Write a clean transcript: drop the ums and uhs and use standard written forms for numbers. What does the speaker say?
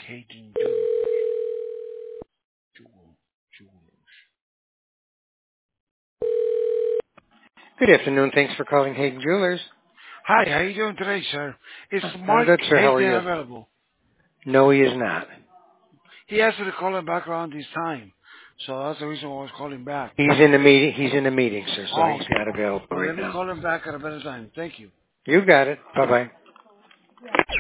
Hayden Jewelers. Jewelers. Good afternoon. Thanks for calling Hayden Jewelers. Hi, how you doing today, sir? Is I'm Mike good, sir. How are Hayden you? available? No, he is not. He asked me to call him back around this time. So that's the reason why I was calling back. He's in the meeting. He's in the meeting, sir, so Oh, he's okay. not available Well, right let me now. call him back at a better time. Thank you. You got it. Bye-bye.